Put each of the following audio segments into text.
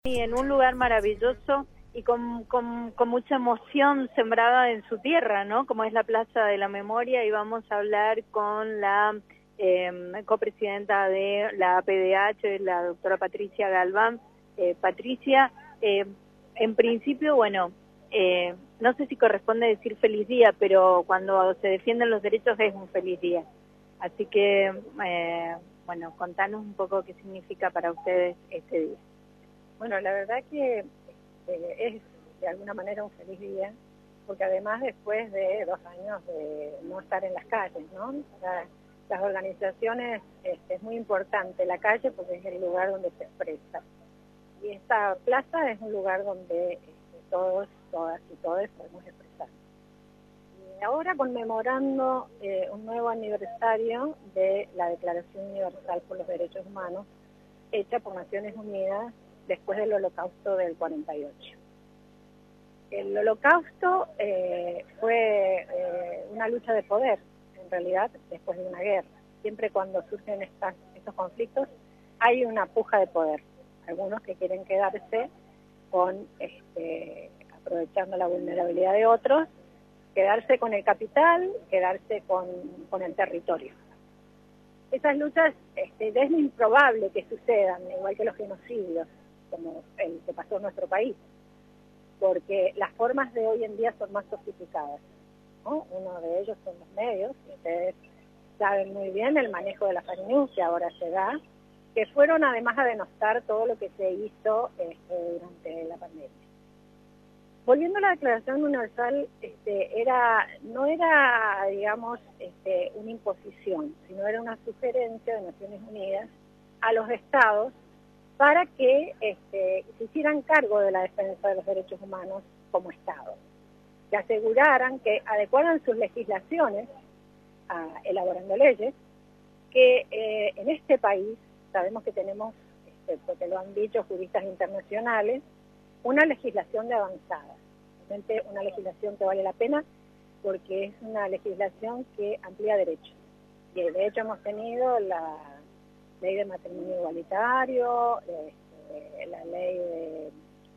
Y en un lugar maravilloso y con mucha emoción sembrada en su tierra, ¿no? Como es la Plaza de la Memoria, y vamos a hablar con la copresidenta de la APDH, la doctora Patricia Galván. Patricia, en principio, bueno, no sé si corresponde decir feliz día, pero cuando se defienden los derechos es un feliz día. Así que, bueno, contanos un poco qué significa para ustedes este día. Bueno, la verdad que es de alguna manera un feliz día, porque además después de 2 años de no estar en las calles, ¿no? Las organizaciones, es muy importante la calle porque es el lugar donde se expresa. Y esta plaza es un lugar donde todos, todas y todos podemos expresar. Y ahora conmemorando un nuevo aniversario de la Declaración Universal por los Derechos Humanos, hecha por Naciones Unidas después del Holocausto del 48. El Holocausto fue una lucha de poder, en realidad, después de una guerra. Siempre cuando surgen estos conflictos hay una puja de poder. Algunos que quieren quedarse con, aprovechando la vulnerabilidad de otros, quedarse con el capital, quedarse con el territorio. Esas luchas es muy improbable que sucedan, igual que los genocidios, como el que pasó en nuestro país, porque las formas de hoy en día son más sofisticadas, ¿no? Uno de ellos son los medios, que ustedes saben muy bien el manejo de la fake news que ahora se da, que fueron además a denostar todo lo que se hizo durante la pandemia. Volviendo a la Declaración Universal, no era, digamos, una imposición, sino era una sugerencia de Naciones Unidas a los estados para que se hicieran cargo de la defensa de los derechos humanos como Estado, que aseguraran que adecuaran sus legislaciones, elaborando leyes, que en este país sabemos que tenemos, porque lo han dicho juristas internacionales, una legislación de avanzada, realmente una legislación que vale la pena porque es una legislación que amplía derechos. Y de hecho hemos tenido la ley de matrimonio igualitario, la ley de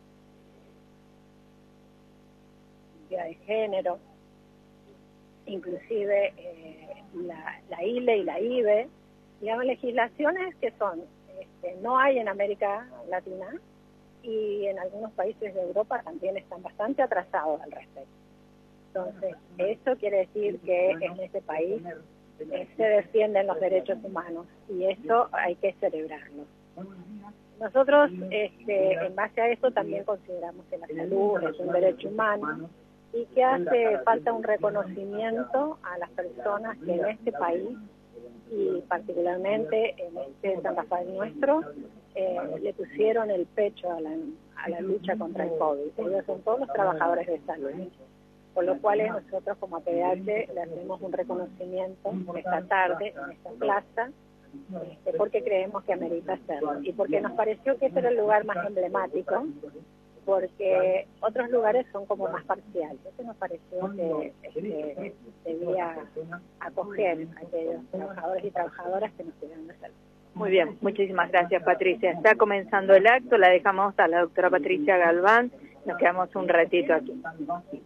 identidad de género, inclusive la ILE y la IBE, digamos, legislaciones que son, no hay en América Latina, y en algunos países de Europa también están bastante atrasados al respecto. Entonces, eso quiere decir que en este país se defienden los derechos humanos, y eso hay que celebrarlo. Nosotros, en base a eso, también consideramos que la salud es un derecho humano y que hace falta un reconocimiento a las personas que en este país, y particularmente en este San Rafael nuestro, le pusieron el pecho a la lucha contra el COVID. Ellos son todos los trabajadores de salud, por lo cual nosotros como APDH le hacemos un reconocimiento esta tarde en esta plaza, porque creemos que amerita hacerlo y porque nos pareció que este era el lugar más emblemático, porque otros lugares son como más parciales. Este nos pareció que debía acoger a aquellos trabajadores y trabajadoras que nos cuidan de salud. Muy bien, muchísimas gracias, Patricia. Está comenzando el acto, la dejamos a la doctora Patricia Galván, nos quedamos un ratito aquí.